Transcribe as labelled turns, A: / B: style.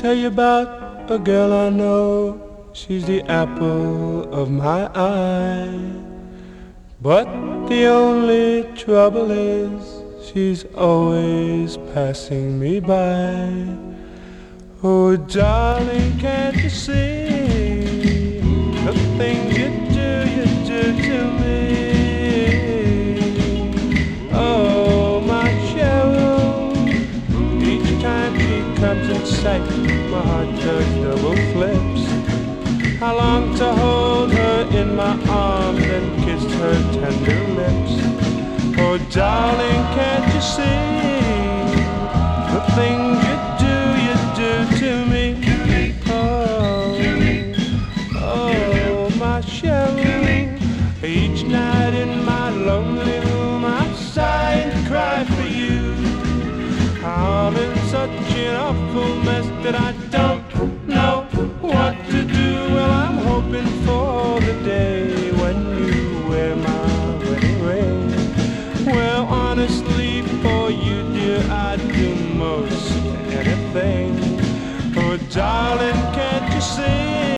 A: tell you about a girl I know. She's the apple of my eye. But the only trouble is she's always passing me by. Oh, darling, can't you see the things you do to me? Oh, my Cheryl, each time she comes in sight, my heart does double flips. I long to hold her in my arms and kiss her tender lips. Oh, darling, can't you see the things you do to me? Oh, my Cheryl, each night in my lonely room I sigh and cry for you. I'm in such an awful mess that I don't know what to do. Well, I'm hoping for the day when you wear my wedding ring. Well, honestly, for you, dear, I'd do most anything. Oh, darling, can't you see?